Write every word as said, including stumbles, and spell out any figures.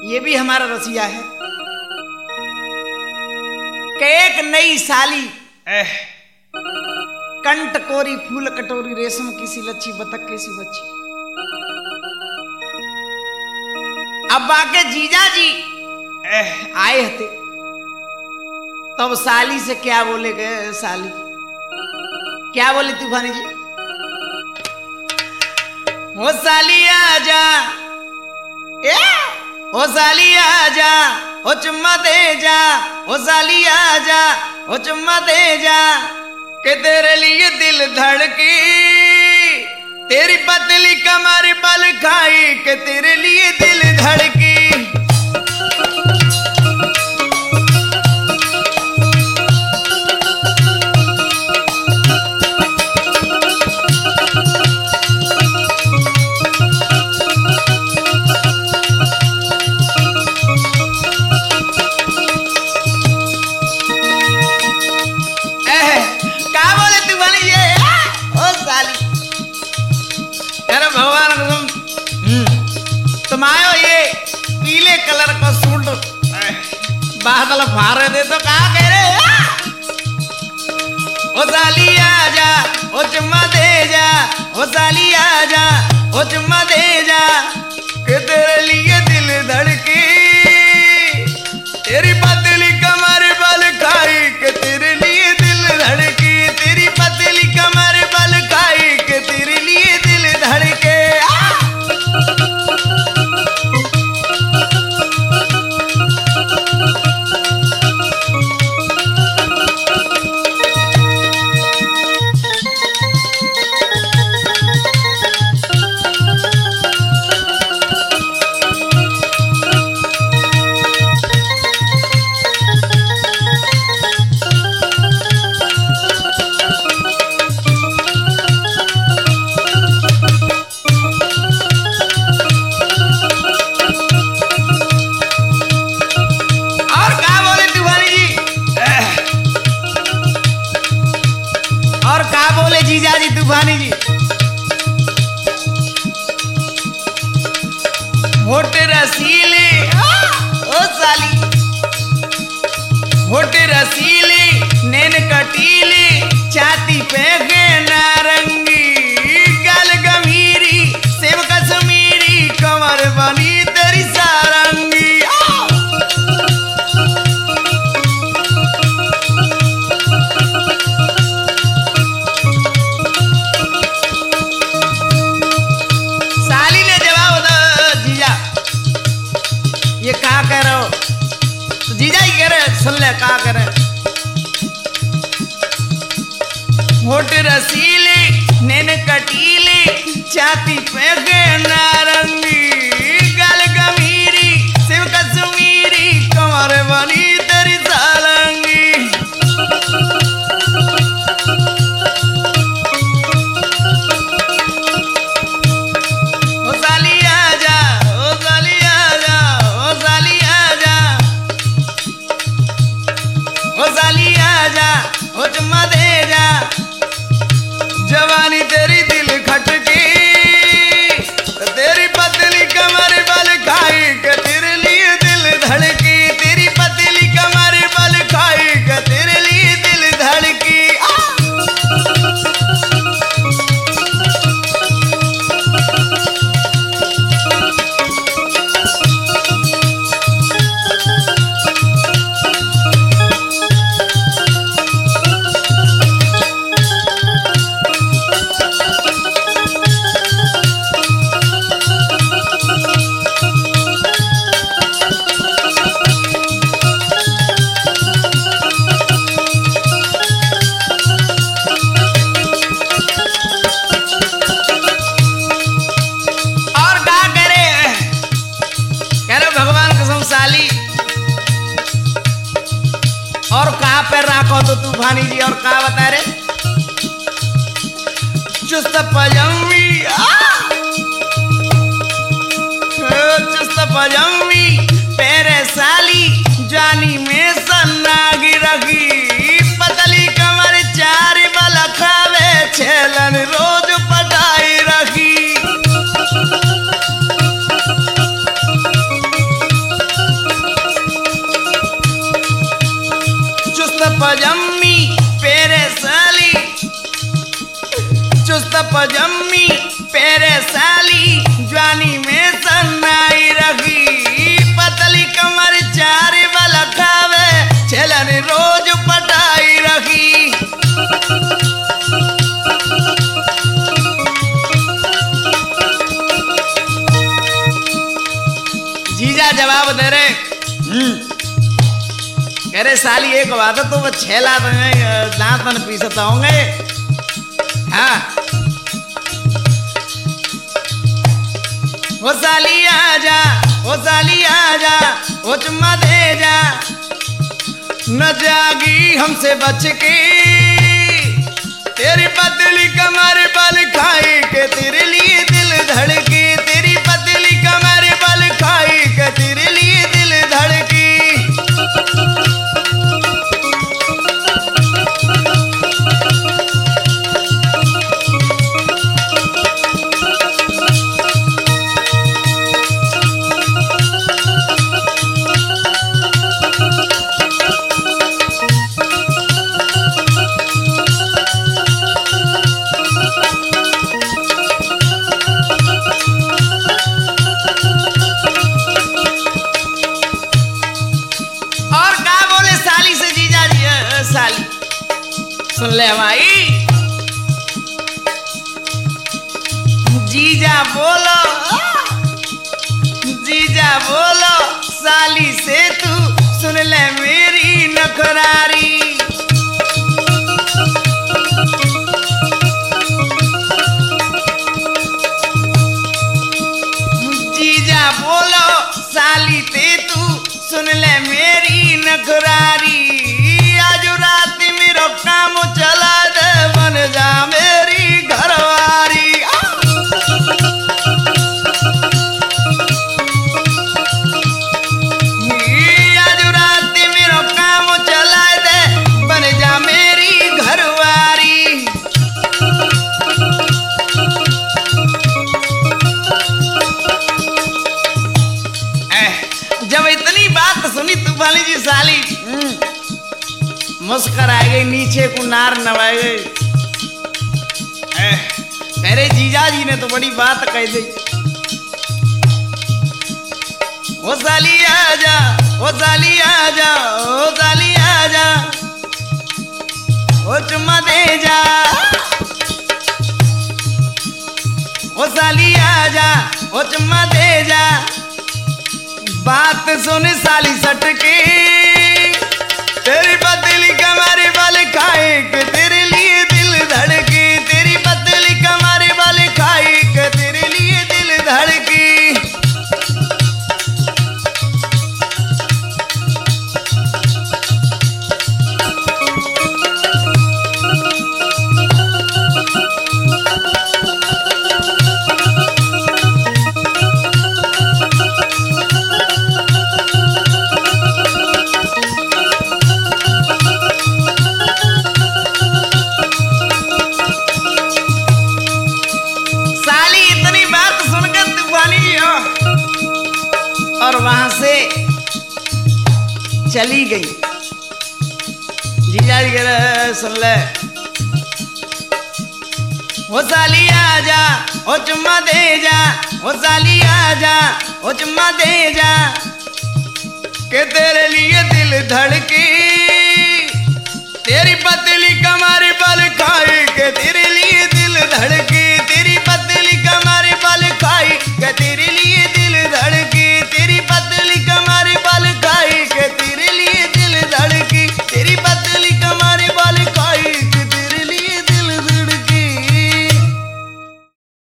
ये भी हमारा रसिया है कि एक नई साली कंट कोरी फूल कटोरी रेशम की सी लच्छी बतख की सी बच्ची। अब बाके जीजा जी आए थे तब साली से क्या बोले गए, साली क्या बोले तूफानी जी, ओ साली आजा, ए ओ साली आजा, ओ चुम्मा दे जा, ओ साली आजा, ओ चुम्मा दे जा, कि तेरे लिए दिल धड़की, तेरी पतली कमर बल खाई, कि तेरे लिए दिल धड़की। तुम आयो ये पीले कलर का सूट बादल फारे दे तो कहा कह रहे ओ साली आजा, ओ चुम्मा दे जा, ओ साली आजा, ओ चुम्मा दे जा, कि तेरे लिए दिल धड़की, तेरी पतली कमर बल खाई, कि तेरे लिए दिल धड़की, तेरी पतली कमर बल खाई, कि तेरे लिए दिल धड़के। जीजा जी तूफानी जी होठ रसीले, ओ साली होठ रसीले, नैन कटीले, छाती पे गे नारंगी, गल गमीरी, सेब कश्मीरी, कमर बनी तेरी सारंगी। ये क्या कह रहे हो, तो जीजा ही कह रहे, सुन ले क्या कह रहे, होठ रसीले, नैन कटीले, छाती पे गे नारंगी, गल गमीरी, सेब कश्मीरी, कमर बनी तेरी सारंगी। ओ साली आजा, ओ साली आजा, ओ साली आजा, ओ साली आजा, ओ चुम्मा दे जा, जवानी तेरी दिल खटकी, तेरी पतली कमर बल खाई, के तेरे लिए दिल धड़की, तेरी पतली कमर बल खाई, के तेरे लिए दिल धड़की। और कहाँ पे राखो तो तूफानी जी, और कहा बता रहे, चुस्त पजामी, चुस्त पजामी, पैरे साली, जानी में सन्नागी रखी, पतली कमर चार बल खावे, छेलन रोज पटाई रखी। पजम्मी पेरे साली ज्वानी में सन्नाई रखी पतली कमर चार वाला खावे छलन रोज पटाई रखी। जीजा जवाब दे रहे कह रहे साली एक बात है तो वो छह लाख दांत मन पीसता होंगे। हाँ ओ साली आजा ओ साली आजा ओ चुम्मा दे जा न जागी हमसे बच के तेरी पतली कमर बल खाई के तेरे लिए दिल धड़के तेरी पतली कमर बल खाई के तेरे लिए दिल धड़की। सुन ले भाई जीजा बोलो जीजा बोलो साली से तू सुन ले मेरी नखरारी। जीजा बोलो साली ते तू सुन ले मेरी नखरारी आज रात मेरा काम चला दे बन जा मेरी घरवारी। आज रात मेरा काम चला दे बन जा मेरी घरवारी। जब इतनी बात सुनी तूफानी जी साली मुस्कर आ गई नीचे को नार नवाए गए। मेरे जीजा जी ने तो बड़ी बात कह दी। ओ साली आजा ओ साली आजा ओ साली आजा ओ चुम्मा दे जा ओ साली आजा ओ चुम्मा दे जा। बात सुन साली सटके तेरी पतली कमर बल खाए के तेरे लिए दिल धड़के तेरी पतली कमर बल खाए के तेरे लिए दिल धड़के। और वहां से चली गई। जीजा जी कह रहे सुन ले ओ साली आजा ओ चुम्मा दे जा ओ साली आजा ओ चुम्मा दे जा के तेरे लिए दिल धड़के